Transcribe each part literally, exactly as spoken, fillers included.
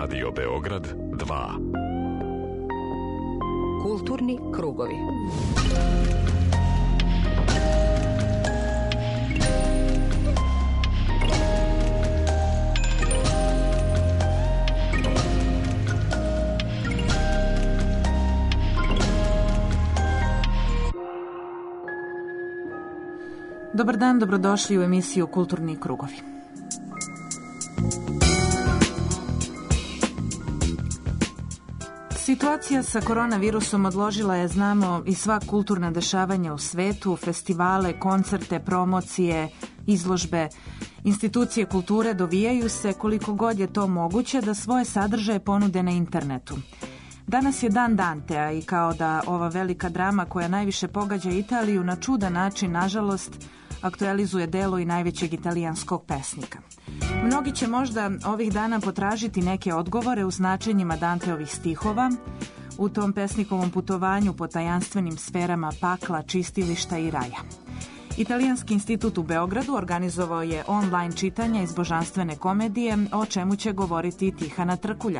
Radio Beograd dva. Kulturni krugovi. Dobar dan, dobrodošli u emisiju Kulturni krugovi. Situacija sa koronavirusom odložila je, znamo, i sva kulturna dešavanja u svetu, festivale, koncerte, promocije, izložbe. Institucije kulture dovijaju se koliko god je to moguće da svoje sadržaje ponude na internetu. Danas je dan Dantea i kao da ova velika drama koja najviše pogađa Italiju na čudan način, nažalost, aktualizuje delo i najvećeg italijanskog pesnika. Mnogi će možda ovih dana potražiti neke odgovore u značenjima Danteovih stihova u tom pesnikovom putovanju po tajanstvenim sferama pakla, čistilišta i raja. Italijanski institut u Beogradu organizovao je online čitanja iz božanstvene komedije, o čemu će govoriti Tihana Trkulja.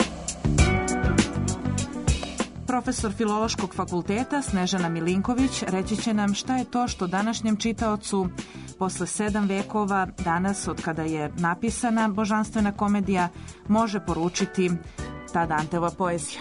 Profesor Filološkog fakulteta Snežana Milinković reći će nam šta je to što današnjem čitaocu posle sedam vekova, danas od kada je napisana božanstvena komedija, može poručiti ta Danteova poezija.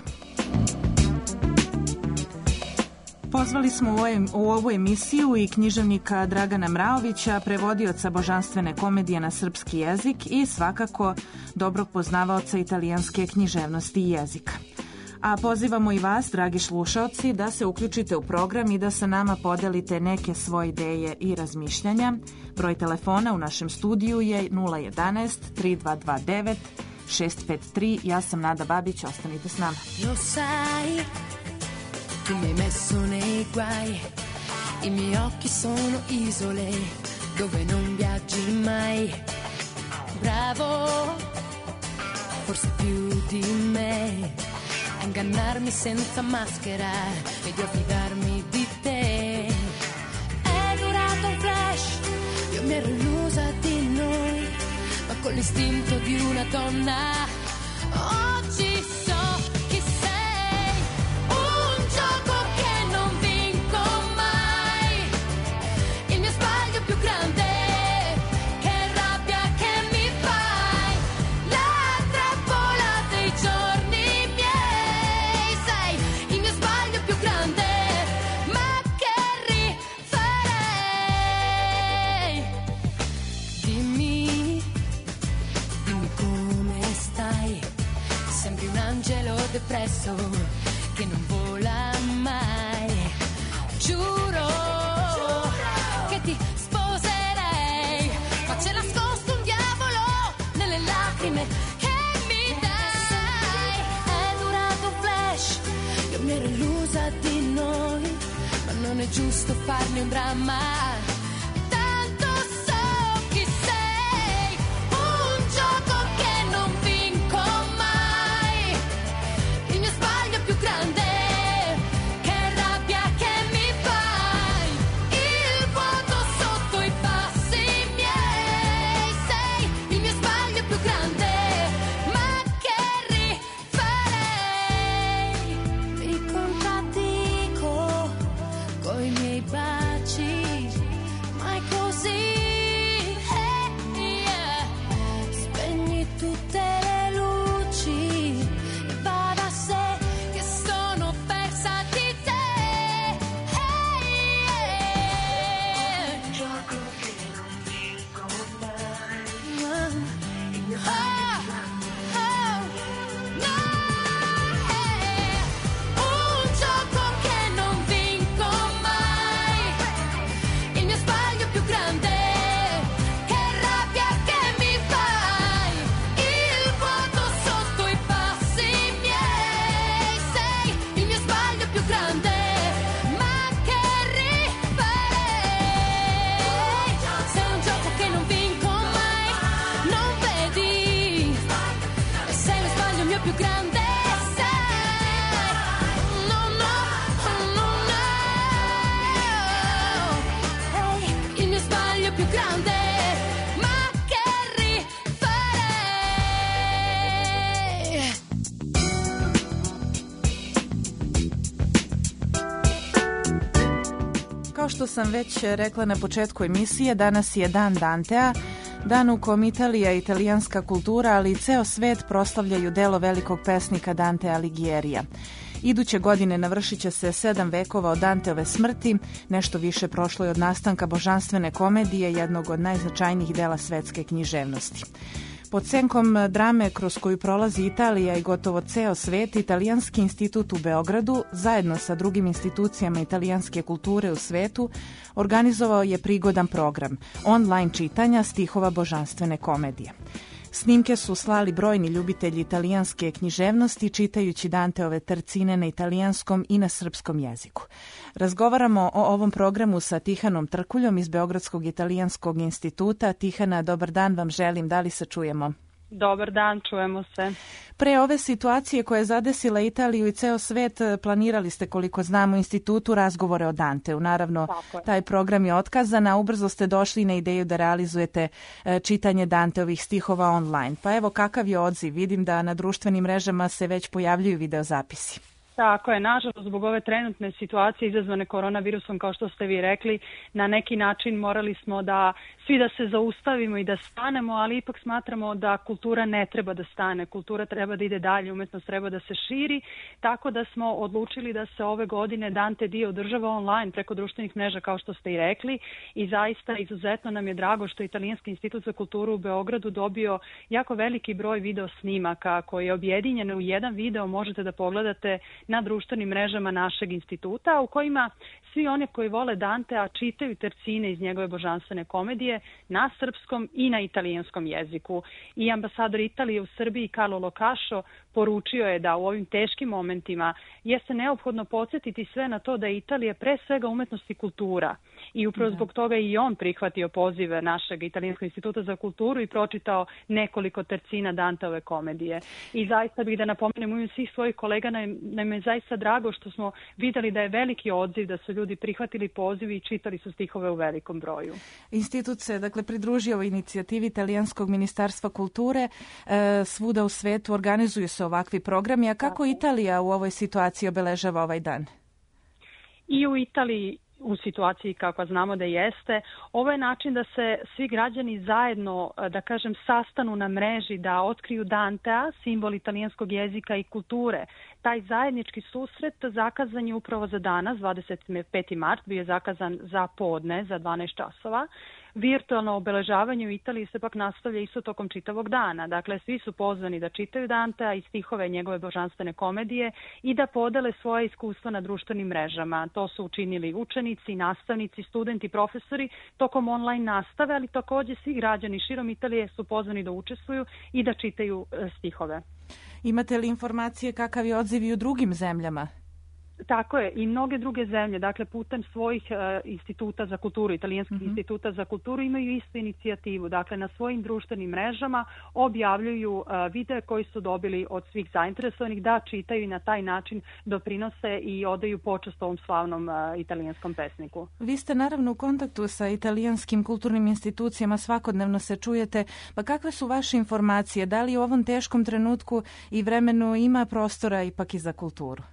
Pozvali smo u, ovoj, u ovu emisiju i književnika Dragana Mraovića, prevodioca božanstvene komedije na srpski jezik i svakako dobrog poznavaoca italijanske književnosti i jezika. A pozivamo i vas, dragi slušaoci, da se uključite u program i da sa nama podelite neke svoje ideje i razmišljanja. Broj telefona u našem studiju je nula jedanaest tri dva dva devet šest pet tri. Ja sam Nada Babić, ostanite s nama. Lo sai, tu mi hai messo nei guai, i miei occhi sono isole dove non viaggi mai. Bravo, forse più di me, a ingannarmi senza maschera ed io a fidarmi di te. È durato un flash, io mi ero illusa di noi, ma con l'istinto di una donna oggi so chi sei. Un gioco che non vinco mai, il mio sbaglio più grande. Depresso che non vola mai. Giuro, Giuro che ti sposerei, ma c'è nascosto un diavolo nelle lacrime che mi dai. È durato un flash, io mi ero illusa di noi, ma non è giusto farne un dramma. što sam već rekla na početku emisije, danas je Dan Dantea, dan u kom Italija i italijanska kultura, ali i ceo svet proslavljaju delo velikog pesnika Dantea Alighijerija. Iduće godine navršit će se sedam vekova od Danteove smrti, nešto više prošlo je od nastanka božanstvene komedije, jednog od najznačajnijih dela svetske književnosti. Pod senkom drame kroz koju prolazi Italija i gotovo ceo svet, Italijanski institut u Beogradu, zajedno sa drugim institucijama italijanske kulture u svetu, organizovao je prigodan program online čitanja stihova božanstvene komedije. Snimke su slali brojni ljubitelji italijanske književnosti čitajući Danteove tercine na italijanskom i na srpskom jeziku. Razgovaramo o ovom programu sa Tihanom Trkuljom iz Beogradskog italijanskog instituta. Tihana, dobar dan vam želim, da li se čujemo? Dobar dan, čujemo se. Pre ove situacije koja je zadesila Italiju i ceo svet, planirali ste, koliko znamo, u institutu razgovore o Danteu. Naravno, taj program je otkazan, a ubrzo ste došli na ideju da realizujete čitanje Danteovih stihova online. Pa evo, kakav je odziv? Vidim da na društvenim mrežama se već pojavljuju videozapisi. Tako je, nažalost, zbog ove trenutne situacije izazvane koronavirusom, kao što ste vi rekli, na neki način morali smo da svi da se zaustavimo i da stanemo, ali ipak smatramo da kultura ne treba da stane, kultura treba da ide dalje, umetnost treba da se širi, tako da smo odlučili da se ove godine Dante dio održava online preko društvenih mreža, kao što ste i rekli, i zaista izuzetno nam je drago što Italijanski institut za kulturu u Beogradu dobio jako veliki broj video snimaka koji je objedinjen u jedan video, možete da pogledate na društvenim mrežama našeg instituta, u kojima svi oni koji vole Dantea čitaju tercine iz njegove božanstvene komedije na srpskom i na italijanskom jeziku. I ambasador Italije u Srbiji Carlo Locašo poručio je da u ovim teškim momentima jeste neophodno podsjetiti sve na to da je Italija pre svega umetnost i kultura. I upravo da. Zbog toga i on prihvatio pozive našeg Italijanskog instituta za kulturu i pročitao nekoliko tercina Danteove komedije. I zaista bih da napomenem u ime svih svojih kolega, nam je zaista drago što smo videli da je veliki odziv, da su ljudi prihvatili poziv i čitali su stihove u velikom broju. Institut se dakle pridružio ovoj inicijativi Italijanskog ministarstva kulture. E, svuda u svetu organizuju se ovakvi programi. A kako Italija u ovoj situaciji obeležava ovaj dan? I u Italiji u situaciji kako znamo da jeste, ovo je način da se svi građani zajedno, da kažem, sastanu na mreži, da otkriju Dantea, simbol italijanskog jezika i kulture. Taj zajednički susret zakazan je upravo za danas, dvadeset peti mart, bio je zakazan za podne, za dvanaest časova. Virtualno obeležavanje u Italiji se pak nastavlja isto tokom čitavog dana. Dakle, svi su pozvani da čitaju Dantea i stihove njegove božanstvene komedije i da podele svoje iskustva na društvenim mrežama. To su učinili učenici, nastavnici, studenti, profesori tokom online nastave, ali također svi građani širom Italije su pozvani da učestvuju i da čitaju stihove. Imate li informacije kakav je odziv i u drugim zemljama? Tako je, i mnoge druge zemlje, dakle putem svojih uh, instituta za kulturu, italijanskih mm-hmm. instituta za kulturu imaju istu inicijativu. Dakle, na svojim društvenim mrežama objavljuju uh, videe koji su dobili od svih zainteresovanih da čitaju i na taj način doprinose i odaju počast ovom slavnom uh, italijanskom pesniku. Vi ste naravno u kontaktu sa italijanskim kulturnim institucijama, svakodnevno se čujete. Pa kakve su vaše informacije? Da li u ovom teškom trenutku i vremenu ima prostora ipak i za kulturu?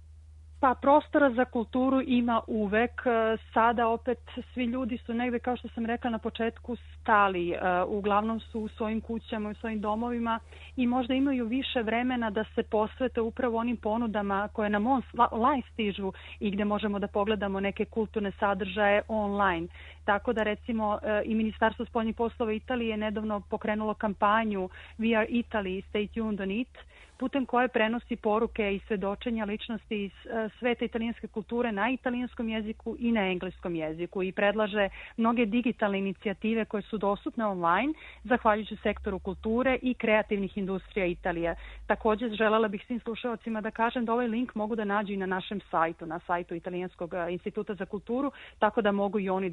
Pa prostora za kulturu ima uvek. Sada opet svi ljudi su negde, kao što sam rekla na početku, stali. Uglavnom su u svojim kućama, u svojim domovima i možda imaju više vremena da se posvete upravo onim ponudama koje nam online stižu i gde možemo da pogledamo neke kulturne sadržaje online. Tako da recimo i Ministarstvo spoljnih poslova Italije je nedavno pokrenulo kampanju We are Italy, stay tuned on it, putem koje prenosi poruke i svedočenja ličnosti iz sveta italijanske kulture na italijanskom jeziku i na engleskom jeziku i predlaže mnoge digitalne inicijative koje su dostupne online zahvaljujući sektoru kulture i kreativnih industrija Italije. Također želela bih svim slušalcima da kažem da ovaj link mogu da nađu i na našem sajtu, na sajtu Italijanskog instituta za kulturu, tako da mogu i oni da pogledaju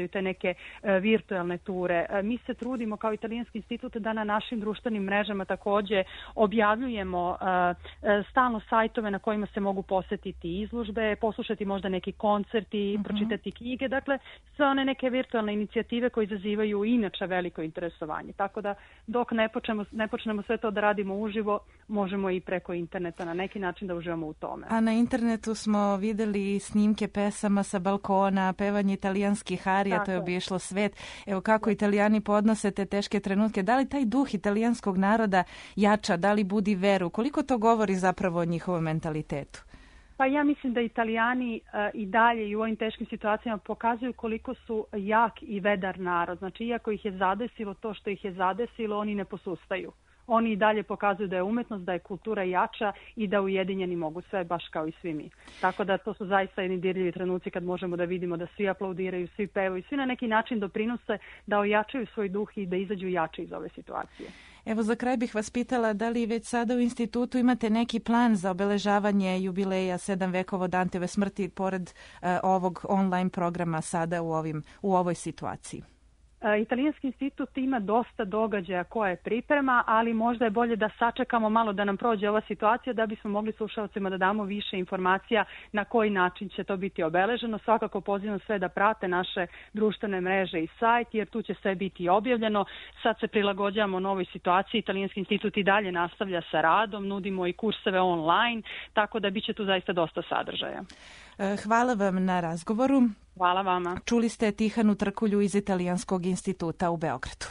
organizuju te neke uh, virtualne ture. Uh, mi se trudimo kao Italijanski institut da na našim društvenim mrežama takođe objavljujemo uh, uh, stalno sajtove na kojima se mogu posetiti izložbe, poslušati možda neki koncerti, mm-hmm. pročitati knjige, dakle sve one neke virtualne inicijative koje izazivaju inače veliko interesovanje. Tako da dok ne počnemo, ne počnemo sve to da radimo uživo, možemo i preko interneta na neki način da uživamo u tome. A na internetu smo videli snimke pesama sa balkona, pevanje italijanskih arija, to je obišlo svet. Evo kako Italijani podnose te teške trenutke. Da li taj duh italijanskog naroda jača, da li budi veru? Koliko to govori zapravo o njihovom mentalitetu? Pa ja mislim da Italijani uh, i dalje i u ovim teškim situacijama pokazuju koliko su jak i vedar narod. Znači, iako ih je zadesilo to što ih je zadesilo, oni ne posustaju. Oni i dalje pokazuju da je umetnost, da je kultura jača i da ujedinjeni mogu sve, baš kao i svi mi. Tako da to su zaista jedni dirljivi trenuci kad možemo da vidimo da svi aplaudiraju, svi pevaju, svi na neki način doprinose da ojačaju svoj duh i da izađu jači iz ove situacije. Evo za kraj bih vas pitala da li već sada u institutu imate neki plan za obeležavanje jubileja sedam vekova od Danteve smrti pored uh, ovog online programa sada u, ovim, u ovoj situaciji? Italijanski institut ima dosta događaja koje priprema, ali možda je bolje da sačekamo malo da nam prođe ova situacija da bismo mogli slušalcima da damo više informacija na koji način će to biti obeleženo. Svakako pozivam sve da prate naše društvene mreže i sajt, jer tu će sve biti objavljeno. Sad se prilagođavamo novoj situaciji. Italijanski institut i dalje nastavlja sa radom, nudimo i kurseve online, tako da biće tu zaista dosta sadržaja. Hvala vam na razgovoru. Hvala vama. Čuli ste Tihanu Trkulju iz Italijanskog instituta u Beogradu.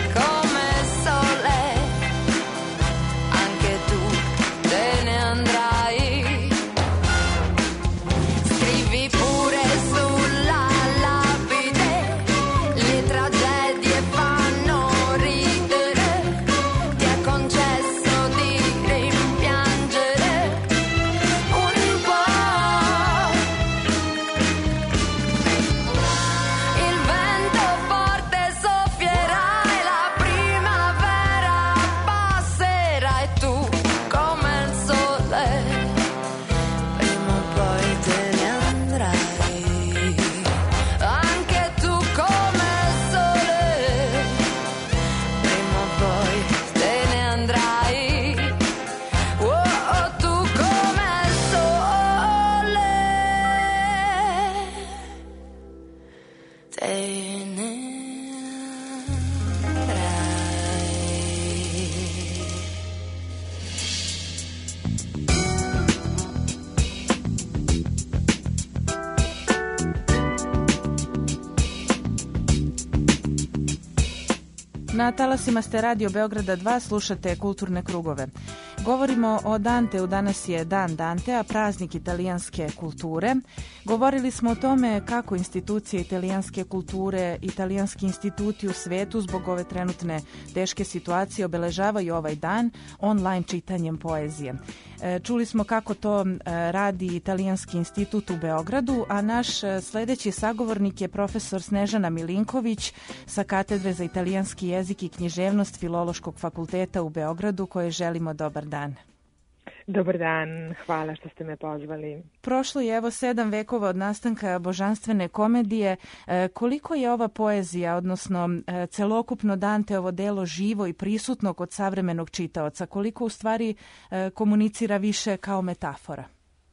Andrai Na talasima ste Radio Beograda dva, slušate Kulturne krugove. Govorimo o Danteu, danas je Dan Dantea, praznik italijanske kulture. Govorili smo o tome kako institucije italijanske kulture, italijanski instituti u svetu zbog ove trenutne teške situacije obeležavaju ovaj dan online čitanjem poezije. Čuli smo kako to radi Italijanski institut u Beogradu, a naš sledeći sagovornik je profesor Snežana Milinković sa katedre za italijanski jezik i književnost Filološkog fakulteta u Beogradu, koje želimo dobar dan. Dobar dan, hvala što ste me pozvali. Prošlo je evo sedam vekova od nastanka božanstvene komedije. Koliko je ova poezija, odnosno celokupno Danteovo delo živo i prisutno kod savremenog čitaoca? Koliko u stvari komunicira više kao metafora?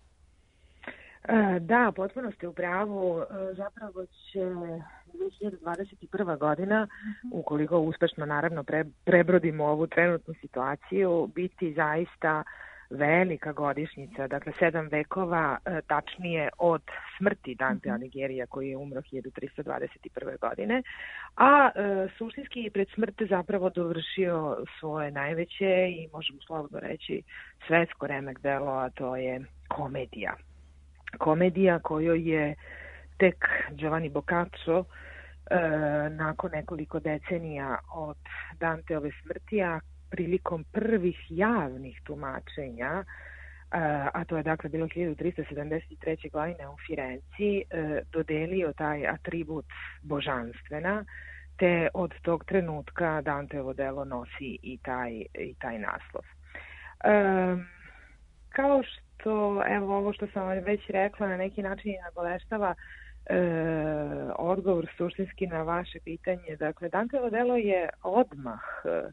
Da, potpuno ste u pravu. Zapravo će dve hiljade dvadeset prva godina, ukoliko uspešno naravno pre, prebrodimo ovu trenutnu situaciju, biti zaista velika godišnjica, dakle sedam vekova, tačnije od smrti Dante Alighiera koji je umro hiljadu trista dvadeset prve godine, a e, suštinski je pred smrt zapravo dovršio svoje najveće i možemo slobodno reći svetsko remek delo, a to je komedija. Komedija kojoj je tek Giovanni Boccaccio e, nakon nekoliko decenija od Danteove smrti, a prilikom prvih javnih tumačenja, a to je dakle bilo hiljadu trista sedamdeset treće godine u Firenci, dodelio taj atribut božanstvena, te od tog trenutka Danteovo delo nosi i taj, i taj naslov. Um, kao što, evo ovo što sam već rekla, na neki način nagoveštava e, odgovor suštinski na vaše pitanje. Dakle, Danteovo delo je odmah e,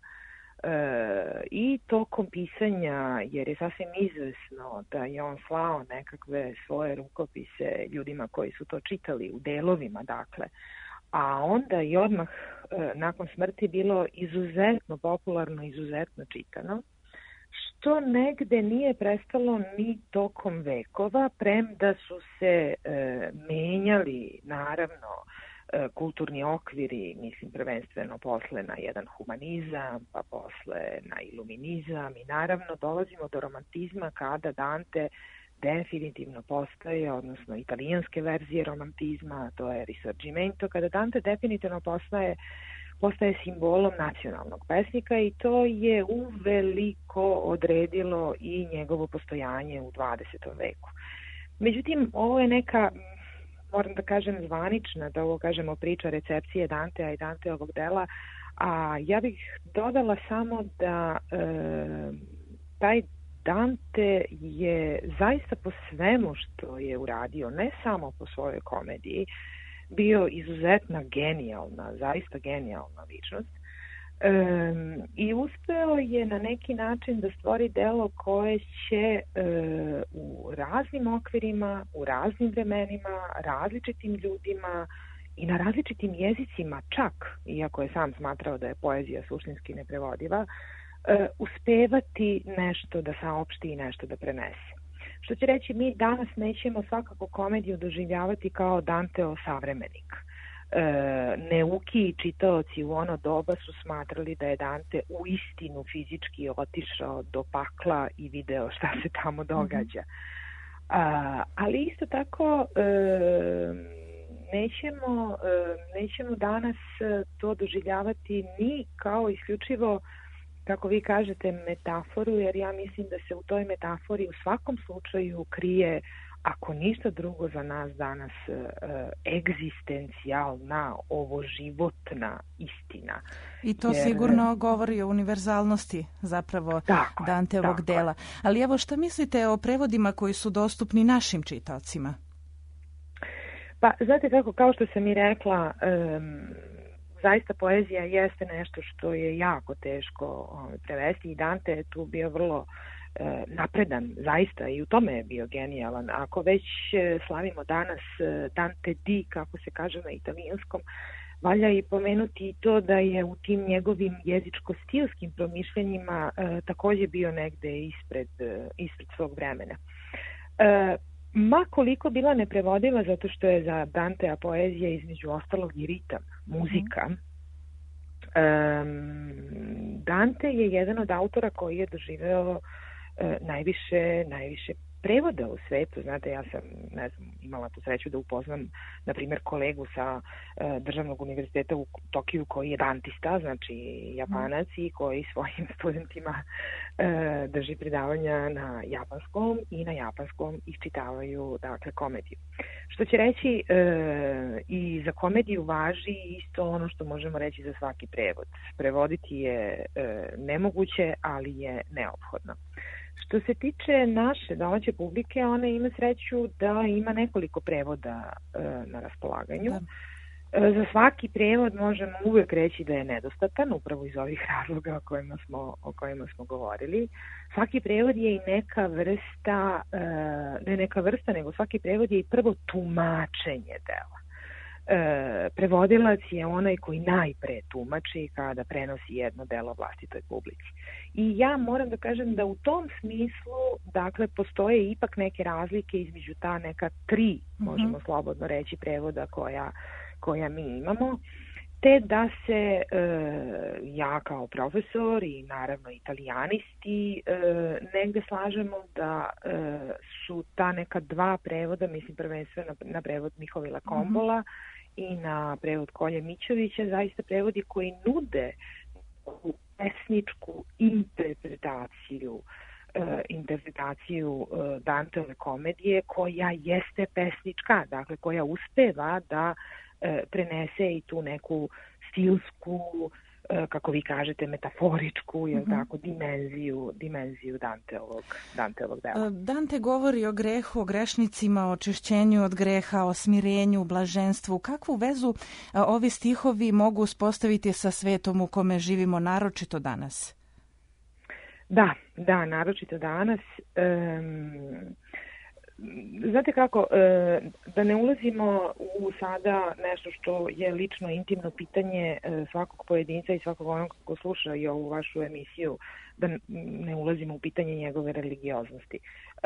i tokom pisanja, jer je sasvim izvesno da je on slao nekakve svoje rukopise ljudima koji su to čitali u delovima, dakle, a onda i odmah e, nakon smrti bilo izuzetno popularno, izuzetno čitano, što negde nije prestalo ni tokom vekova, premda su se e, menjali, naravno, e, kulturni okviri, mislim prvenstveno posle na jedan humanizam, pa posle na iluminizam i naravno dolazimo do romantizma kada Dante definitivno postaje, odnosno italijanske verzije romantizma, to je Risorgimento, kada Dante definitivno postaje postaje simbolom nacionalnog pesnika i to je uveliko odredilo i njegovo postojanje u dvadesetom veku. Međutim, ovo je neka, moram da kažem, zvanična, da ovo kažemo priča recepcije Dantea i Danteovog dela, a ja bih dodala samo da e, taj Dante je zaista po svemu što je uradio, ne samo po svojoj komediji, bio izuzetna genijalna, zaista genijalna ličnost e, i uspeo je na neki način da stvori delo koje će e, u raznim okvirima, u raznim vremenima, različitim ljudima i na različitim jezicima čak, iako je sam smatrao da je poezija suštinski neprevodiva, e, uspevati nešto da saopšti i nešto da prenese. Što će reći, mi danas nećemo svakako komediju doživljavati kao Danteo savremenik. E, neuki čitaoci u ono doba su smatrali da je Dante u istinu fizički otišao do pakla i video šta se tamo događa. A, ali isto tako e, nećemo, e, nećemo danas to doživljavati ni kao isključivo, kako vi kažete, metaforu, jer ja mislim da se u toj metafori u svakom slučaju krije, ako ništa drugo za nas danas, egzistencijalna, ovoživotna istina. I to jer... sigurno govori o univerzalnosti zapravo tako, Danteovog tako. dela. Ali evo, šta mislite o prevodima koji su dostupni našim čitaocima? Pa, znate kako, kao što sam i rekla, um, zaista poezija jeste nešto što je jako teško prevesti i Dante je tu bio vrlo e, napredan, zaista, i u tome je bio genijalan. Ako već e, slavimo danas e, Dante di, kako se kaže na italijanskom, valja i pomenuti i to da je u tim njegovim jezičko-stilskim promišljenjima e, takođe bio negde ispred, e, ispred svog vremena. E, Ma koliko bila neprevodiva, zato što je za Dantea poezija između ostalog i ritam, muzika, Um, Dante je jedan od autora koji je doživeo uh, najviše, najviše prevoda u svetu. Znate, ja sam, ne znam, imala tu sreću da upoznam, na primjer, kolegu sa uh, Državnog univerziteta u Tokiju koji je dantista, znači Japanac, i koji svojim studentima uh, drži predavanja na japanskom i na japanskom iščitavaju, dakle, komediju. Što će reći, uh, i za komediju važi isto ono što možemo reći za svaki prevod. Prevoditi je uh, nemoguće, ali je neophodno. Što se tiče naše domaće publike, ona ima sreću da ima nekoliko prevoda e, na raspolaganju. Da. E, za svaki prevod možemo uvek reći da je nedostatan, upravo iz ovih razloga o kojima smo, o kojima smo govorili. Svaki prevod je i neka vrsta, e, ne neka vrsta, nego svaki prevod je i prvo tumačenje dela. E, prevodilac je onaj koji najpre tumači kada prenosi jedno delo vlastitoj publici. I ja moram da kažem da u tom smislu, dakle, postoje ipak neke razlike između ta neka tri, mm-hmm. možemo slobodno reći, prevoda koja, koja mi imamo, te da se e, ja kao profesor i naravno italijanisti e, negde slažemo da e, su ta neka dva prevoda, mislim prvenstveno na, na prevod Mihovila Kombola mm-hmm. i na prevod Kolje Mićovića, zaista prevodi koji nude pesničku interpretaciju uh, interpretaciju uh, Danteove komedije koja jeste pesnička, dakle koja uspeva da uh, prenese i tu neku stilsku, uh, kako vi kažete, metaforičku, je mm-hmm. tako, dimenziju, dimenziju Danteovog, Danteovog dela. Dante govori o grehu, o grešnicima, o očišćenju od greha, o smirenju, blaženstvu. Kakvu vezu ovi stihovi mogu uspostaviti sa svetom u kome živimo, naročito danas? Da, da, naročito danas. Um, znate kako, da ne ulazimo u sada nešto što je lično intimno pitanje svakog pojedinca i svakog onog ko sluša i ovu vašu emisiju, da ne ulazimo u pitanje njegove religioznosti.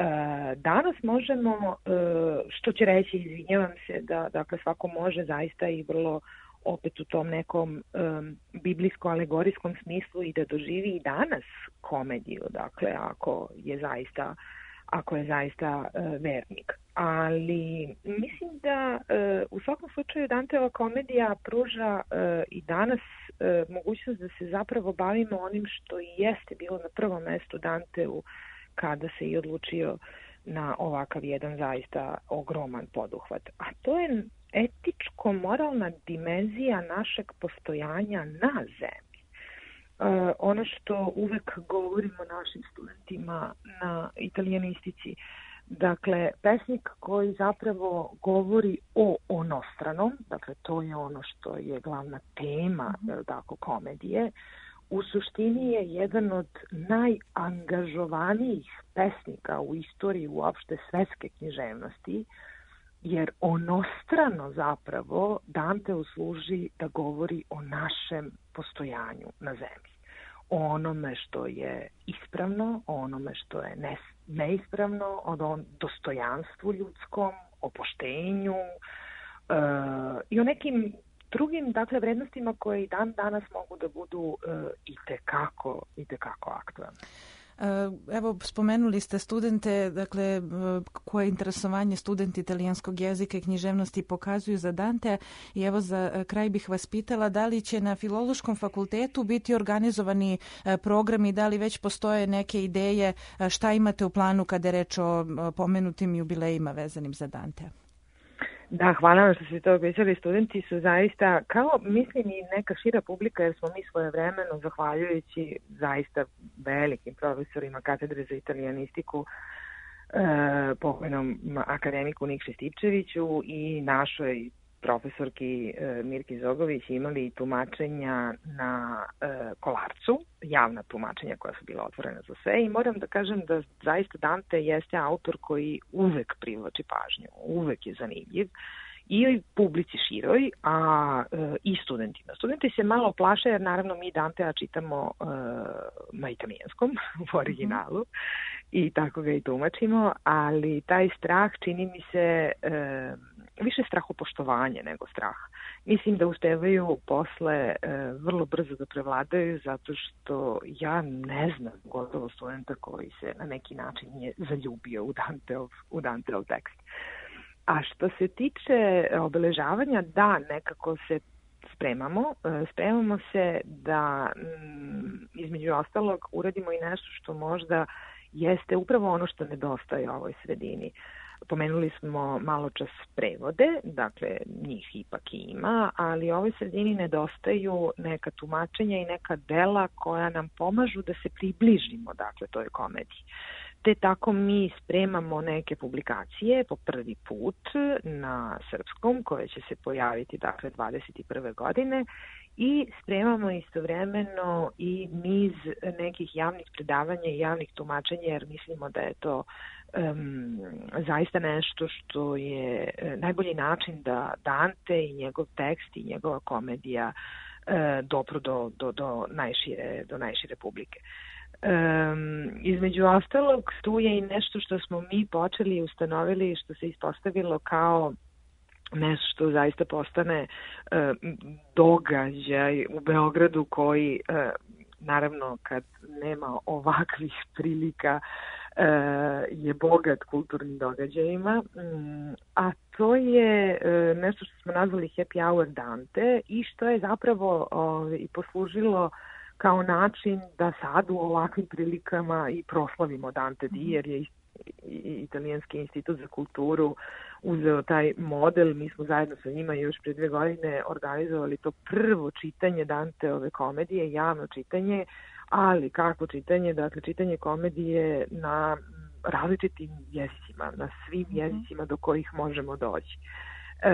Danas možemo, što će reći, izvinjavam se, da dakle, svako može zaista i vrlo opet u tom nekom um, biblijsko-alegorijskom smislu i da doživi i danas komediju, dakle, ako je zaista ako je zaista uh, vernik. Ali mislim da uh, u svakom slučaju Danteova komedija pruža uh, i danas uh, mogućnost da se zapravo bavimo onim što i jeste bilo na prvom mestu Danteu kada se i odlučio na ovakav jedan zaista ogroman poduhvat. A to je etičko-moralna dimenzija našeg postojanja na zemlji. Uh, ono što uvek govorimo našim studentima na italijanistici, dakle, pesnik koji zapravo govori o onostranom, dakle, to je ono što je glavna tema, mm-hmm. tako, komedije, u suštini je jedan od najangažovanijih pesnika u istoriji uopšte svetske književnosti, jer onostrano zapravo Danteu služi da govori o našem postojanju na zemlji. O onome što je ispravno, o onome što je ne, neispravno, o dostojanstvu ljudskom, o poštenju uh, i o nekim drugim, dakle, vrednostima koje i dan danas mogu da budu uh, itekako, itekako aktualne. Evo, spomenuli ste studente, dakle, koje interesovanje studenti italijanskog jezika i književnosti pokazuju za Dantea, i evo za kraj bih vas pitala da li će na Filološkom fakultetu biti organizovani programi, da li već postoje neke ideje, šta imate u planu kada je reč o pomenutim jubilejima vezanim za Dantea? Da, hvala vam što ste to opisali. Studenti su zaista, kao mislim i neka šira publika, jer smo mi svojevremeno, zahvaljujući zaista velikim profesorima katedre za italijanistiku, eh, pokojnom akademiku Nikši Stipčeviću i našoj profesorki e, Mirki Zogović imali tumačenja na e, Kolarcu, javna tumačenja koja su bila otvorena za sve, i moram da kažem da zaista Dante jeste autor koji uvek privlači pažnju, uvek je zanimljiv i publici široj, a e, i studentima. Studenti se malo plaše jer naravno mi Dantea čitamo e, na italijanskom u originalu i tako ga i tumačimo, ali taj strah čini mi se e, više strahopoštovanje nego strah. mislim da uspevaju posle e, vrlo brzo da prevladaju, zato što ja ne znam gotovo studenta koji se na neki način je zaljubio u Danteov, u Danteov tekst. A što se tiče obeležavanja, da, nekako se spremamo. Spremamo se da između ostalog uradimo i nešto što možda jeste upravo ono što nedostaje ovoj sredini. Pomenuli smo malo čas prevode, dakle njih ipak ima, ali ovoj sredini nedostaju neka tumačenja i neka dela koja nam pomažu da se približimo, dakle, toj komediji. Te tako mi spremamo neke publikacije po prvi put na srpskom, koje će se pojaviti, dakle, dvadeset prve godine, i spremamo istovremeno i niz nekih javnih predavanja i javnih tumačenja, jer mislimo da je to um, zaista nešto što je najbolji način da Dante i njegov tekst i njegova komedija uh, dopru do, do, do, najšire, do najšire publike. Um, između ostalog, tu je i nešto što smo mi počeli i ustanovili, što se ispostavilo kao nešto što zaista postane uh, događaj u Beogradu koji, uh, naravno, kad nema ovakvih prilika, uh, je bogat kulturnim događajima, um, a to je uh, nešto što smo nazvali Happy Hour Dante i što je zapravo uh, i poslužilo kao način da sad u ovakvim prilikama i proslavimo Dante Di, jer je Italijanski institut za kulturu uzeo taj model. Mi smo zajedno sa njima još pre dve godine organizovali to prvo čitanje Danteove komedije, javno čitanje, ali kako čitanje? Dakle, čitanje komedije na različitim jezicima, na svim jezicima do kojih možemo doći. E,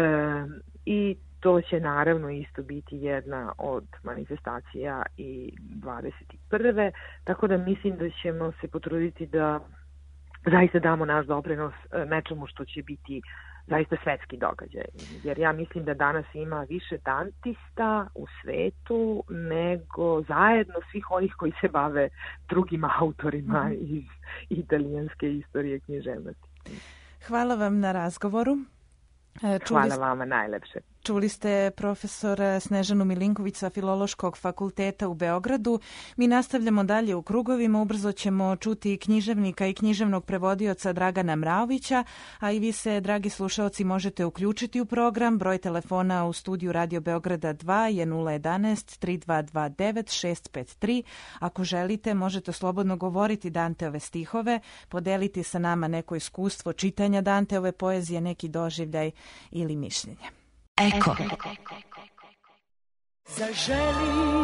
I to će naravno isto biti jedna od manifestacija i dvadeset prve. Tako da mislim da ćemo se potruditi da zaista damo naš doprinos nečemu što će biti zaista svetski događaj. Jer ja mislim da danas ima više dantista u svetu nego zajedno svih onih koji se bave drugim autorima iz italijanske istorije književnosti. Hvala vam na razgovoru. Čuli Hvala vama najlepše. Čuli ste profesora Snežanu Milinković sa Filološkog fakulteta u Beogradu. Mi nastavljamo dalje u krugovima. Ubrzo ćemo čuti književnika i književnog prevodioca Dragana Mraovića, a i vi se, dragi slušaoci, možete uključiti u program. Broj telefona u studiju Radio Beograda dva je nula jedanaest tri dva dva devet šest pet tri. Ako želite, možete slobodno govoriti Danteove stihove, podeliti sa nama neko iskustvo čitanja Danteove poezije, neki doživljaj ili mišljenje. Eko. Zaželi,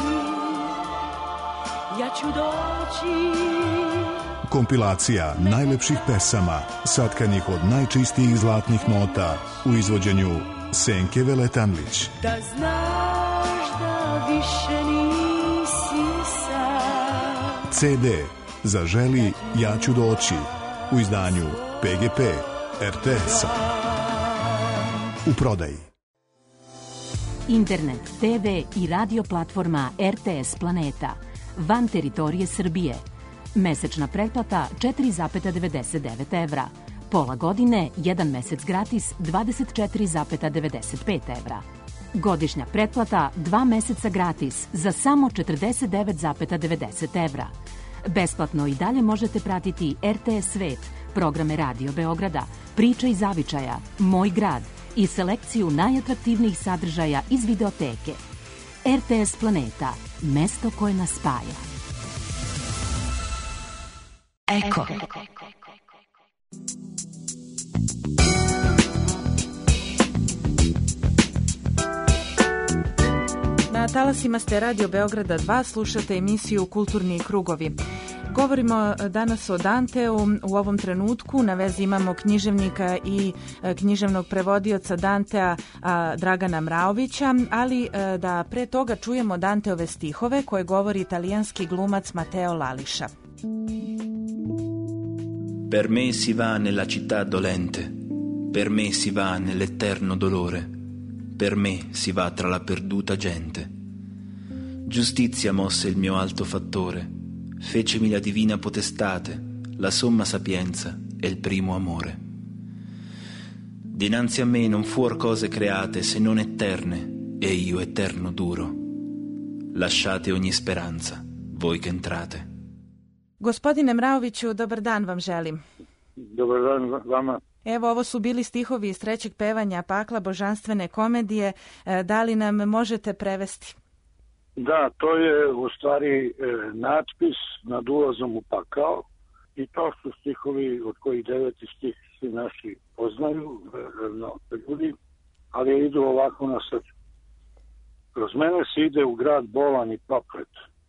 ja ću doći. Kompilacija najlepših pesama, satkanih od najčistijih zlatnih nota u izvođenju Senke Veletanlić. Da znaš da više nisi sam. ce de Zaželi, ja ću doći u izdanju pe ge pe er te es-a. U prodaji. Internet, te ve i radio platforma er te es Planeta. Van teritorije Srbije. Mesečna pretplata četiri zarez devedeset devet evra. Pola godine, jedan mesec gratis dvadeset četiri zarez devedeset pet evra. Godišnja pretplata dva meseca gratis za samo četrdeset devet zarez devedeset evra. Besplatno i dalje možete pratiti er te es Svet, programe Radio Beograda, Priča i zavičaja, Moj grad i selekciju najatraktivnijih sadržaja iz videoteke. er te es Planeta, mesto koje nas spaja. Eko. Na talasima ste Radio Beograda dva, slušate emisiju Kulturni krugovi. Govorimo danas o Danteu. U ovom trenutku na vezi imamo književnika i književnog prevodioca Dantea Dragana Mraovića, ali da pre toga čujemo Danteove stihove koje govori italijanski glumac Matteo Lališa. Per me si va nella città dolente, per me si va nell'eterno dolore, per me si va tra la perduta gente. Giustizia mosse il mio alto fattore, fecemi la divina potestate, la somma sapienza e il primo amore. Dinanzi a me non fuor cose create se non eterne, e io eterno duro. Lasciate ogni speranza, voi che entrate. Gospodine Mraoviću, dobar dan vam želim. Dobar dan vama. Evo, ovo su bili stihovi iz trećeg pevanja Pakla božanstvene komedije. Da li nam možete prevesti? Da, to je u stvari e, natpis nad ulazom u pakao i to su stihovi od kojih deveti stih svi naši poznaju, no, ljudi, ali idu ovako na srcu. Kroz mene se ide u grad bolan i proklet.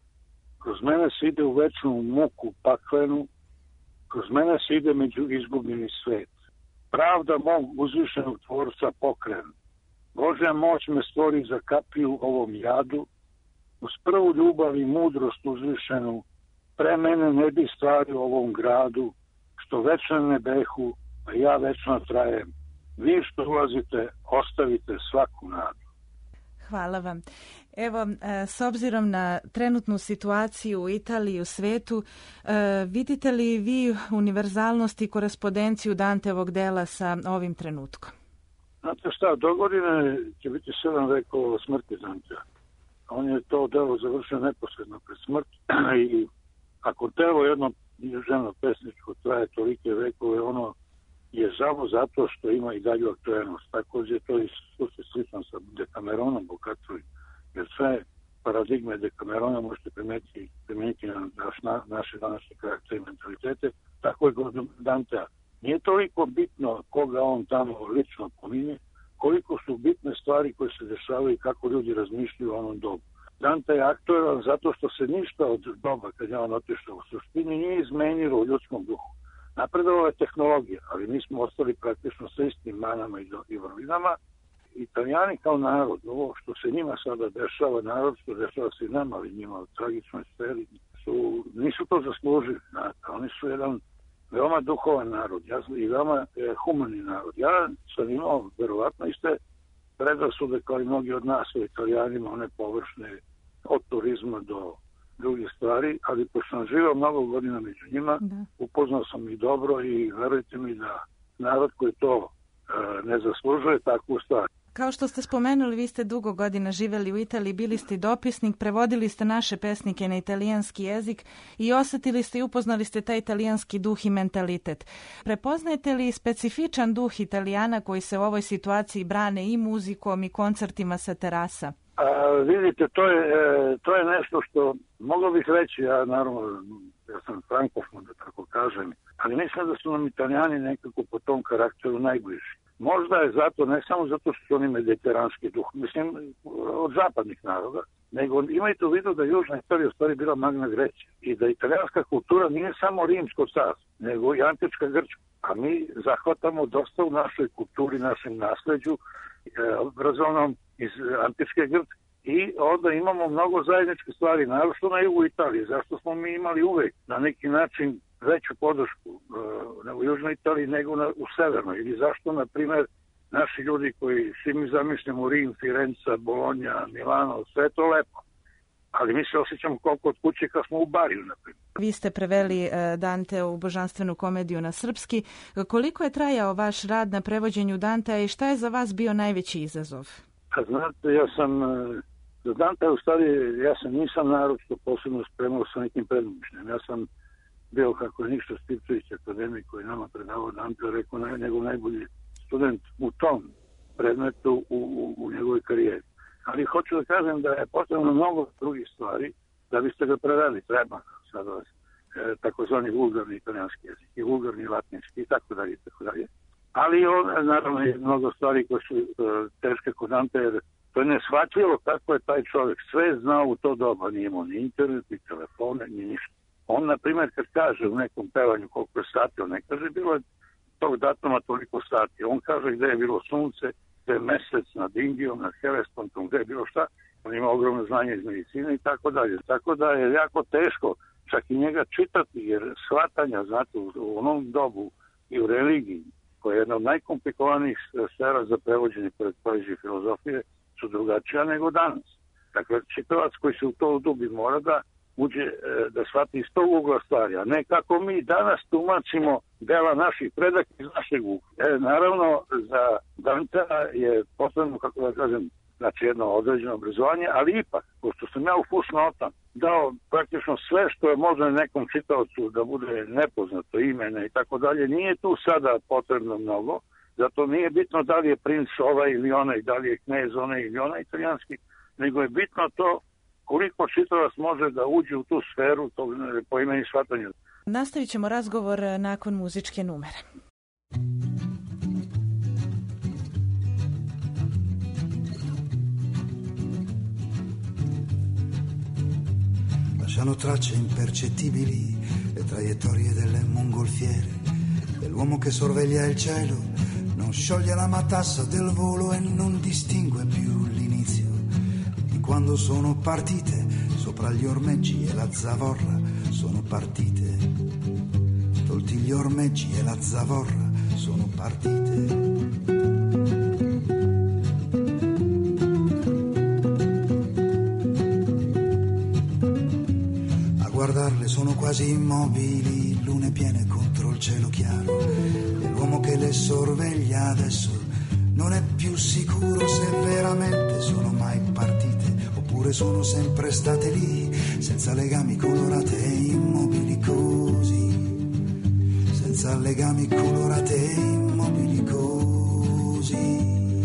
Kroz mene se ide u večnu muku paklenu. Kroz mene se ide među izgubljeni svet. Pravda mog uzvišenog tvorca pokren. Božja moć me stvori za kapiju ovom jadu. Uz prvu ljubav i mudrost uzvišenu, pre mene ne bi stvari u ovom gradu, što večno ne behu, a ja večno trajem. Vi što ulazite, ostavite svaku nadu. Hvala vam. Evo, s obzirom na trenutnu situaciju u Italiji i u svetu, vidite li vi univerzalnost i korespondenciju Dantevog dela sa ovim trenutkom? Znate šta, do godine će biti sedam vekova smrti Dantea. On je to delo završio neposredno pred smrt i ako delo jedno ženo pesničko traje tolike vekove, ono je samo zato što ima i dalju aktuelnost. Također to je slično sa Dekameronom Bokatovi, jer sve paradigme Dekamerona možete primetiti, primetiti na naš, na, naše današnje karaktere i mentalitete. Tako je kod Dantea. Nije toliko bitno koga on tamo lično pominje, koliko su bitne stvari koje se dešavaju i kako ljudi razmišljaju o onom dobu. Dante je aktuelan zato što se ništa od doba kad je on otišao u suštini nije izmenilo u ljudskom duhu. Napredovala je tehnologija, ali mi smo ostali praktično sa istim manama i, i vrlinama. Italijani kao narod, ovo što se njima sada dešava, narod što dešava se i nama, ali njima u tragičnoj sferi, su, nisu to zaslužili. Znate. Oni su jedan veoma duhovan narod ja, i veoma e, humani narod. Ja sam imao verovatno iste predrasude kao i mnogi od nas o Italijanima, one površne od turizma do drugih stvari, ali pošto sam živao mnogo godina među njima, da. Upoznao sam ih dobro i verujte mi da narod koji to e, ne zaslužuje takvu stvar. Kao što ste spomenuli, vi ste dugo godina živjeli u Italiji, bili ste dopisnik, prevodili ste naše pesnike na italijanski jezik i osjetili ste i upoznali ste taj italijanski duh i mentalitet. Prepoznajete li specifičan duh Italijana koji se u ovoj situaciji brane i muzikom i koncertima sa terasa? A, vidite, to je, to je nešto što mogu bih reći, ja naravno, ja sam frankofon, da tako kažem, ali mislim da su nam Italijani nekako po tom karakteru najbliži. Možda je zato, ne samo zato što su oni mediteranski duh, mislim, od zapadnih naroda, nego imajte u vidu da Južna Italija u stvari bila Magna Grecija i da italijanska kultura nije samo rimsko carstvo, nego i antička Grčka. A mi zahvatamo dosta u našoj kulturi, našem nasleđu, obrazovnom iz antičke Grčke. I onda imamo mnogo zajedničke stvari, naravno na jugu Italije. Zašto smo mi imali uvek na neki način veću podršku uh, u Južnoj Italiji nego na, u Severnoj? Ili zašto, na primjer, naši ljudi koji svi mi zamišljamo Rim, Firenca, Bolonja, Milano, sve to lepo. Ali mi se osjećamo koliko od kuće kad smo u Bariju, na primjer. Vi ste preveli uh, Dante u božanstvenu komediju na srpski. Koliko je trajao vaš rad na prevođenju Dantea i šta je za vas bio najveći izazov? A znate, ja sam... Uh, za Dantea u stvari, ja sam nisam narod što posebno spremao sa nekim predmišljem. Ja sam bio, kako je Nikša Stipčević, akademik koji nama predavao Dantea, rekao na, njegov najbolji student u tom predmetu u, u, u njegovoj karijeri. Ali hoću da kažem da je potrebno mnogo drugih stvari da biste ga preveli. Treba sada e, takozvani vulgarni italijanski jezik i vulgarni latinski i tako dalje, tako dalje. Ali on, naravno, je mnogo stvari koje su e, teške kod Dantea, jer to je neshvatljivo kako je taj čovjek sve znao u to doba. Nije imao ni internet, ni telefone, ni ništa. On, na primjer, kad kaže u nekom pevanju koliko je sati, on ne kaže bilo je tog datuma toliko sati. On kaže gde je bilo sunce, gde je mesec nad Indijom, nad Helespontom, gde je bilo šta. On ima ogromno znanje iz medicine i tako dalje. Tako da je jako teško čak i njega čitati, jer shvatanja, znate, u onom dobu i u religiji, koja je jedna od najkomplikovanijih sfera za prevođenje pored poezije i filozofije, su drugačija nego danas. Dakle, čitavac koji se u to udubi mora da uđe, da shvati iz tog ugla stvari, a ne kako mi danas tumačimo dela naših predaka iz našeg ugla. E, naravno, za Dantea je potrebno, kako da kažem, znači jedno određeno obrazovanje, ali ipak, pošto sam ja u fusnotam dao praktično sve što je možda nekom čitaocu da bude nepoznato imena i tako dalje, nije tu sada potrebno mnogo, zato nije bitno da li je princ ovaj ili onaj, da li je knez onaj ili onaj italijanski, nego je bitno to koliko čitalac može da uđe u tu sferu tog po imeni shvatanja. Nastavit ćemo razgovor nakon muzičke numere. Lasciano tracce impercettibili le traiettorie delle mongolfiere dell'uomo che sorveglia il cielo, non scioglie la matassa del volo e non distingue più l'inizio di quando sono partite sopra gli ormeggi e la zavorra sono partite, tolti gli ormeggi e la zavorra sono partite. Guardarle sono quasi immobili, lune piene contro il cielo chiaro, e l'uomo che le sorveglia adesso non è più sicuro se veramente sono mai partite oppure sono sempre state lì, senza legami colorate e immobili così, senza legami colorate e immobili così.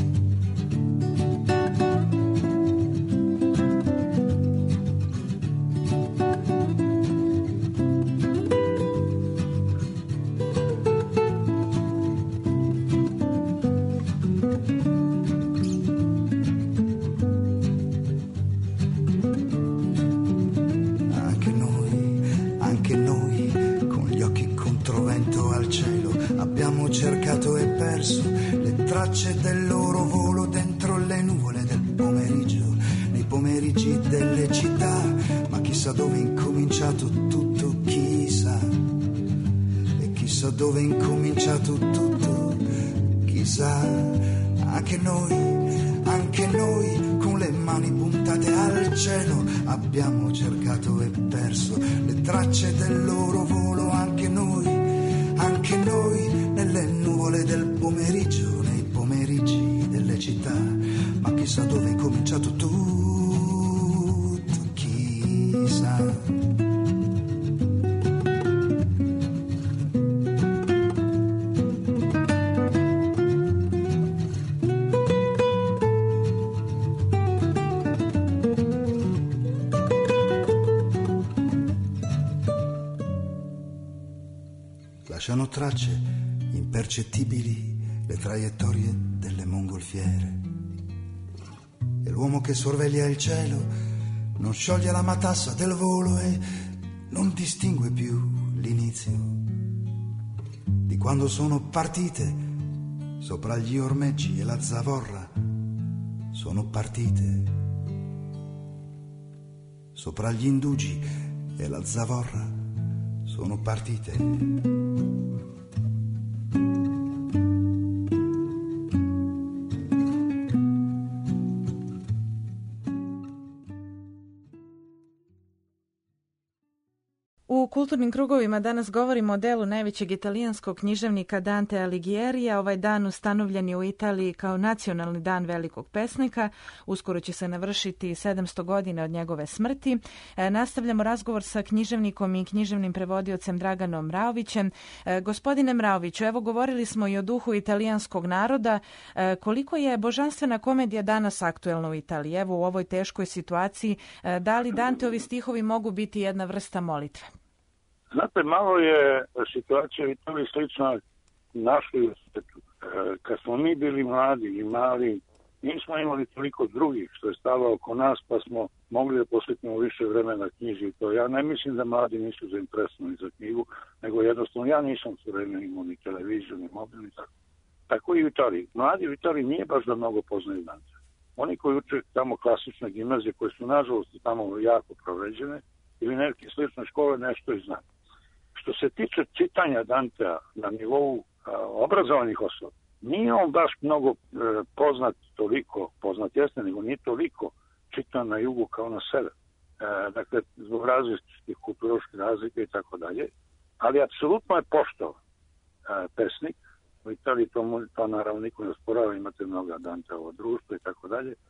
Del loro volo dentro le nuvole del pomeriggio, nei pomeriggi delle città, ma chissà dove è incominciato tutto, chissà, e chissà dove è incominciato tutto, chissà, anche noi, anche noi con le mani puntate al cielo abbiamo cercato e perso le tracce del loro volo, anche noi, anche noi nelle nuvole del pomeriggio, pomeriggi delle città, ma chissà dove è cominciato tutto, chissà. Lasciano tracce impercettibili le traiettorie delle mongolfiere e l'uomo che sorveglia il cielo non scioglie la matassa del volo e non distingue più l'inizio di quando sono partite sopra gli ormeggi e la zavorra sono partite sopra gli indugi e la zavorra sono partite. U kulturnim krugovima danas govorimo o delu najvećeg italijanskog književnika Dante Alighiera. Ovaj dan ustanovljen je u Italiji kao nacionalni dan velikog pesnika. Uskoro će se navršiti sedamsto godina od njegove smrti. E, nastavljamo razgovor sa književnikom i književnim prevodiocem Draganom Mraovićem. E, gospodine Mraoviću, evo govorili smo i o duhu italijanskog naroda. E, koliko je božanstvena komedija danas aktuelna u Italiji? Evo u ovoj teškoj situaciji, e, da li Danteovi stihovi mogu biti jedna vrsta molitve? Znate, malo je situacija u Italiji slična našoj svijetu. Kad smo mi bili mladi i mali, nismo imali toliko drugih što je stalo oko nas, pa smo mogli da posvetimo više vremena knjiži. To ja ne mislim da mladi nisu zainteresovani za knjigu, nego jednostavno ja nisam sve vreme imao ni televiziju, ni mobilni, tako. Tako i u Italiji. Mladi u Italiji nije baš da mnogo poznaju Dante. Oni koji uče tamo klasične gimnazije, koje su nažalost tamo jako provređene, ili neke slične škole, nešto i znaju. Što se tiče čitanja Dantea na nivou a, obrazovanih osoba, nije on baš mnogo e, poznat toliko, poznat jeste, nego nije toliko čitan na jugu kao na sever. E, dakle, zbog različitih kulturoloških razlika i tako dalje, ali apsolutno je poštovan e, pesnik. U Italiji to, to naravno niko ne osporava, imate mnoga Danteova društva i tako dalje.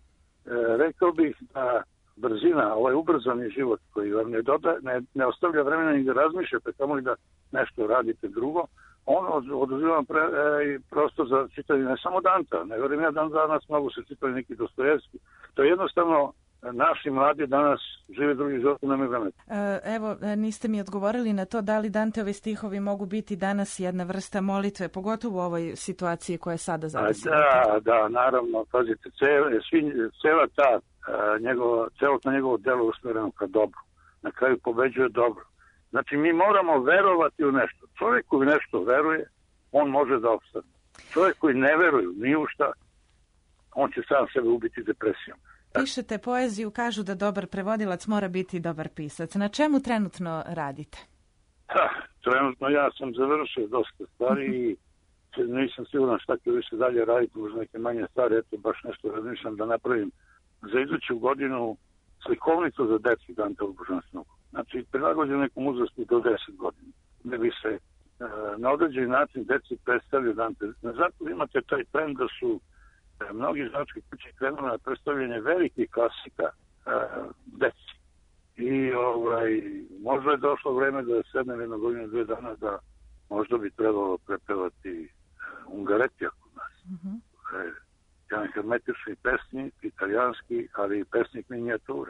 rekao bih da brzina, ovaj ubrzani život koji vam ne, doda, ne, ne ostavlja vremena ni da razmišljate, kamo i da nešto radite drugo, on oduzima pre, e, prostor za čitanje ne samo Danta, ne verujem ja dan danas mogu se čitati neki Dostojevski. To je jednostavno naši mladi danas žive drugi život u nemoj vremena. Evo, niste mi odgovorili na to da li Danteovi stihovi mogu biti danas jedna vrsta molitve, pogotovo u ovoj situaciji koja je sada zadesila. Da, da, naravno, pazite, cela, svi, cela ta njegovo, celotno njegovo delo usmjereno ka dobru. Na kraju pobeđuje dobro. Znači, mi moramo verovati u nešto. Čovjek koji nešto veruje, on može da opstane. Čovjek koji ne veruje ni u šta, on će sam sebe ubiti depresijom. Pišete poeziju, kažu da dobar prevodilac mora biti dobar pisac. Na čemu trenutno radite? Ha, trenutno ja sam završio dosta stvari i nisam siguran šta ću više dalje raditi, možda neke manje stvari, eto baš nešto razmišljam da napravim za iduću godinu slikovnicu za decu Danteovog božanstvenog. Znači, prilagođen nekom uzrastu do deset godina, da bi se e, na određeni način deci predstavljaju Dante. Zato imate taj trend da su e, mnogi izdavački kuće krenuli na predstavljanje velikih klasika e, deci. I ovaj, možda je došlo vreme da sednem jedno godinu, dve dana, da možda bi trebalo prepevati Ungaretija kod nas. Mm-hmm. E, jedan hermetični pesnik, italijanski, ali i pesnik minijature.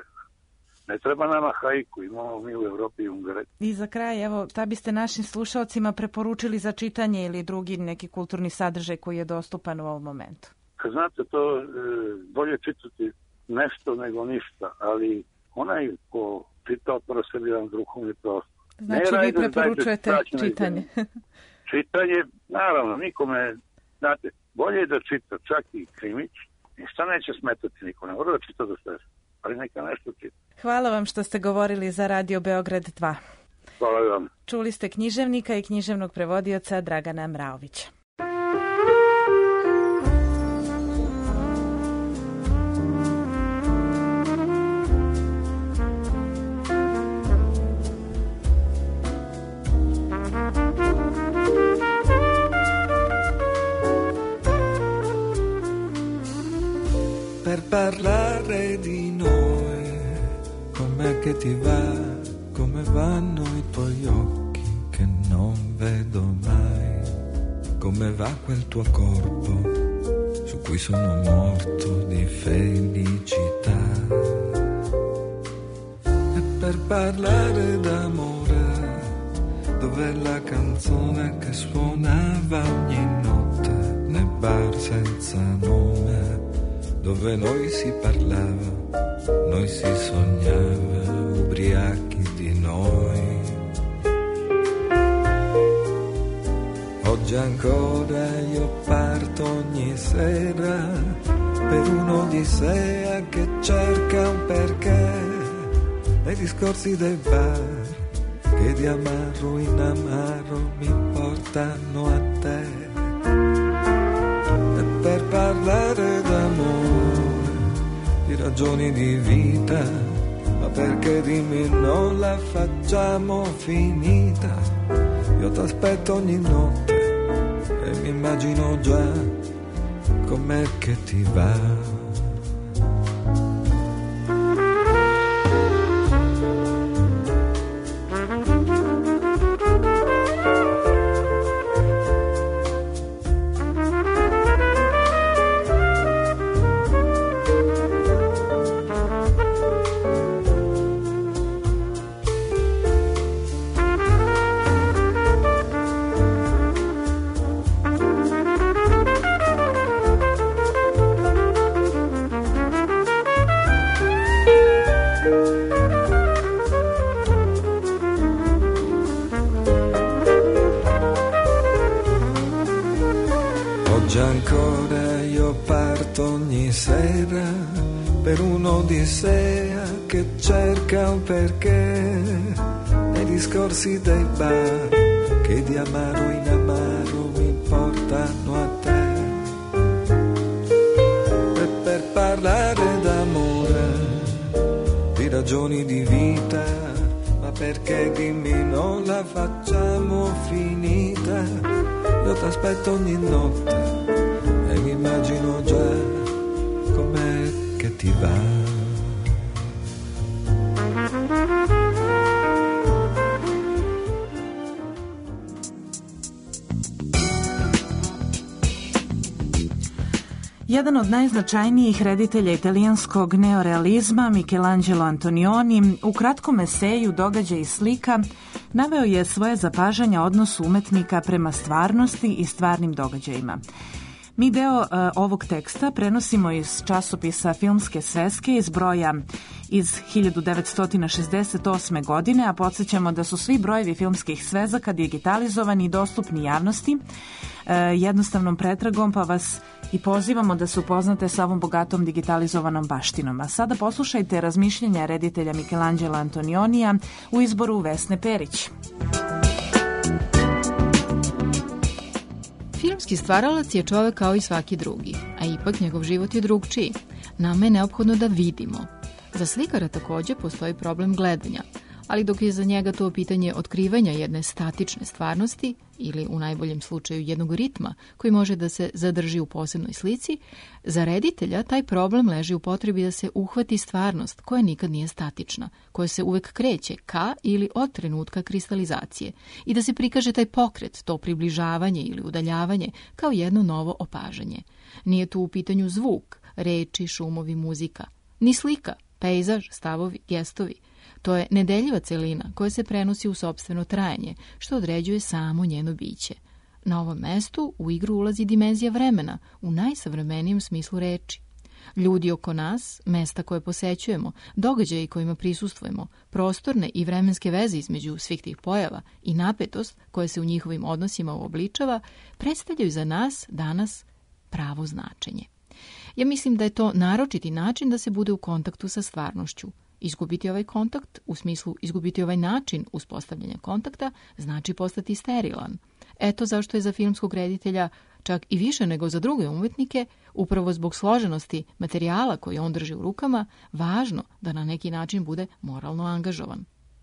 Ne treba nama haiku, imamo mi u Evropi i Ungaret. I za kraj, evo, šta biste našim slušalcima preporučili za čitanje ili drugi neki kulturni sadržaj koji je dostupan u ovom momentu? Kad znate, to e, bolje čitati nešto nego ništa, ali onaj ko čita otvara sebi jedan duhovni prostor. Znači ne vi preporučujete čitanje? Čitanje, naravno, nikome, znate, bolje je da čita čak i krimić, ništa neće smetati nikome, ne mora da čita do sve, ali neka nešto čita. Hvala vam što ste govorili za Radio Beograd dva. Hvala vam. Čuli ste književnika i književnog prevodioca Dragana Mraovića. Per parlare di noi, com'è che ti va, come vanno i tuoi occhi che non vedo mai, come va quel tuo corpo su cui sono morto di felicità. E per parlare d'amore, dov'è la canzone che suonava ogni notte nel bar senza nome, dove noi si parlava, noi si sognava, ubriachi di noi. Oggi ancora io parto ogni sera per un'odissea che cerca un perché nei discorsi dei bar che di amaro in amaro mi portano a te. E per parlare d'amore, di ragioni di vita, ma perché dimmi non la facciamo finita? Io t'aspetto ogni notte e mi immagino già com'è che ti va. Ancora io parto ogni sera per un'odissea che cerca un perché nei discorsi dei bar che di amaro in amaro mi portano a te. E per parlare d'amore, di ragioni di vita, ma perché dimmi non la facciamo finita? Io t'aspetto ogni notte e mi immagino già com'è che ti va. Jedan od najznačajnijih reditelja italijanskog neorealizma, Michelangelo Antonioni, u kratkom eseju Događaj i slika naveo je svoje zapažanja odnosu umetnika prema stvarnosti i stvarnim događajima. Mi deo uh, ovog teksta prenosimo iz časopisa Filmske sveske iz broja iz hiljadu devetsto šezdeset osme. godine, a podsjećamo da su svi brojevi filmskih svezaka digitalizovani i dostupni javnosti uh, jednostavnom pretragom, pa vas i pozivamo da se upoznate sa ovom bogatom digitalizovanom baštinom. A sada poslušajte razmišljenja reditelja Michelangela Antonionija u izboru Vesne Perić. Filmski stvaralac je čovek kao i svaki drugi, a ipak njegov život je drugčiji. Nama je neophodno da vidimo. Za slikara takođe postoji problem gledanja, ali dok je za njega to pitanje otkrivanja jedne statične stvarnosti ili u najboljem slučaju jednog ritma koji može da se zadrži u posebnoj slici, za reditelja taj problem leži u potrebi da se uhvati stvarnost koja nikad nije statična, koja se uvek kreće ka ili od trenutka kristalizacije i da se prikaže taj pokret, to približavanje ili udaljavanje kao jedno novo opažanje. Nije tu u pitanju zvuk, reči, šumovi, muzika, ni slika, pejzaž, stavovi, gestovi. To je nedeljiva celina koja se prenosi u sopstveno trajanje, što određuje samo njeno biće. Na ovom mestu u igru ulazi dimenzija vremena u najsavremenijem smislu reči. Ljudi oko nas, mesta koje posećujemo, događaji kojima prisustvujemo, prostorne i vremenske veze između svih tih pojava i napetost koje se u njihovim odnosima uobličava, predstavljaju za nas danas pravo značenje. Ja mislim da je to naročiti način da se bude u kontaktu sa stvarnošću. Izgubiti ovaj kontakt, u smislu izgubiti ovaj način uspostavljanja kontakta, znači postati sterilan. Eto zašto je za filmskog reditelja, čak i više nego za druge umetnike, upravo zbog složenosti materijala koji on drži u rukama, važno da na neki način bude moralno angažovan.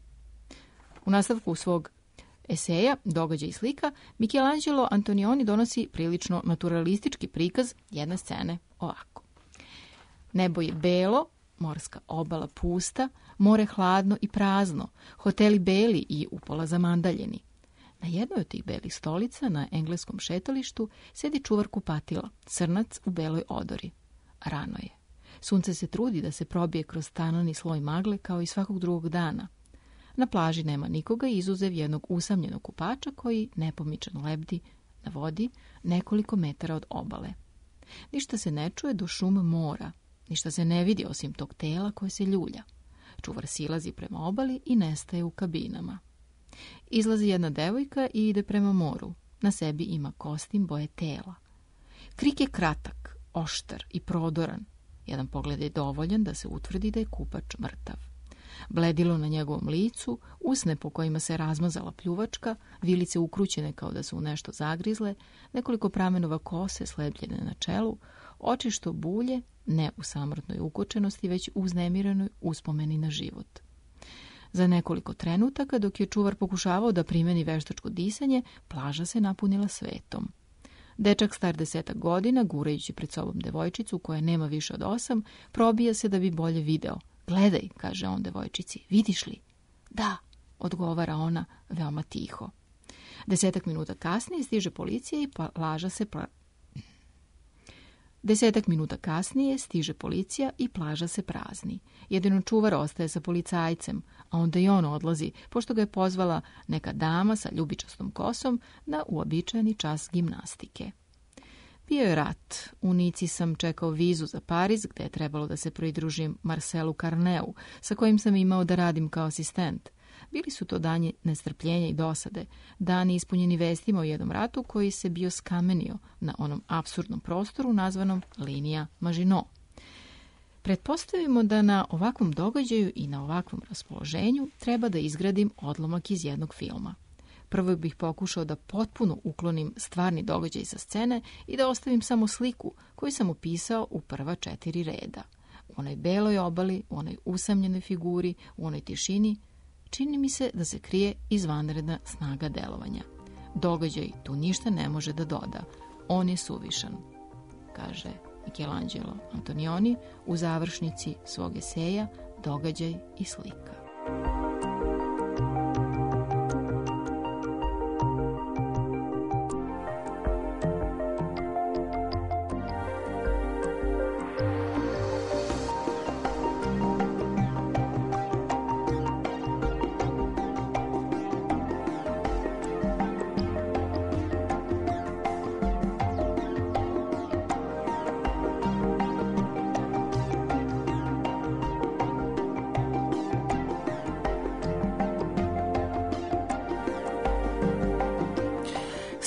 U nastavku svog eseja Događaj i slika, Michelangelo Antonioni donosi prilično naturalistički prikaz jedne scene ovako. Nebo je belo, morska obala pusta, more hladno i prazno, hoteli beli i upola zamandaljeni. Na jednoj od tih belih stolica na engleskom šetalištu sedi čuvar kupatila, crnac u beloj odori. Rano je. Sunce se trudi da se probije kroz tanani sloj magle kao i svakog drugog dana. Na plaži nema nikoga izuzev jednog usamljenog kupača koji nepomičan lebdi na vodi nekoliko metara od obale. Ništa se ne čuje do šuma mora, ništa se ne vidi osim tog tela koje se ljulja. Čuvar silazi prema obali i nestaje u kabinama. Izlazi jedna devojka i ide prema moru. Na sebi ima kostim boje tela. Krik je kratak, oštar i prodoran. Jedan pogled je dovoljan da se utvrdi da je kupač mrtav. Bledilo na njegovom licu, usne po kojima se razmazala pljuvačka, vilice ukrućene kao da su u nešto zagrizle, nekoliko pramenova kose slepljene na čelu, oči što bulje, ne u samrtnoj ukočenosti, već u uznemirenoj uspomeni na život. Za nekoliko trenutaka, dok je čuvar pokušavao da primeni veštačko disanje, plaža se napunila svetom. Dečak star desetak godina, gurajući pred sobom devojčicu koja nema više od osam, probija se da bi bolje video. Gledaj, kaže on devojčici, vidiš li? Da, odgovara ona veoma tiho. Desetak minuta kasnije stiže policija i plaža se pra... Desetak minuta kasnije stiže policija i plaža se prazni. Jedino čuvar ostaje sa policajcem, a onda i on odlazi, pošto ga je pozvala neka dama sa ljubičastom kosom na uobičajeni čas gimnastike. Bio je rat. U Nici sam čekao vizu za Pariz, gde je trebalo da se pridružim Marcelu Carneu, sa kojim sam imao da radim kao asistent. Bili su to dani nestrpljenja i dosade, dani ispunjeni vestima o jednom ratu koji se bio skamenio na onom apsurdnom prostoru nazvanom linija Maginot. Pretpostavimo da na ovakvom događaju i na ovakvom raspoloženju treba da izgradim odlomak iz jednog filma. Prvo bih pokušao da potpuno uklonim stvarni događaj sa scene i da ostavim samo sliku koju sam upisao u prva četiri reda. U onoj beloj obali, u onoj usamljenoj figuri, u onoj tišini, čini mi se da se krije izvanredna snaga delovanja. Događaj tu ništa ne može da doda. On je suvišan, kaže Michelangelo Antonioni u završnici svog eseja Događaj i slika.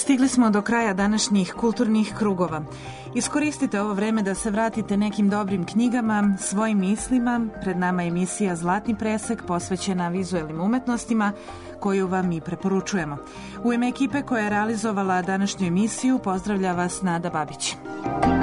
Stigli smo do kraja današnjih kulturnih krugova. Iskoristite ovo vreme da se vratite nekim dobrim knjigama, svojim mislima. Pred nama je emisija Zlatni presek posvećena vizuelnim umetnostima, koju vam i preporučujemo. U ime ekipe koja je realizovala današnju emisiju pozdravlja vas Nada Babić.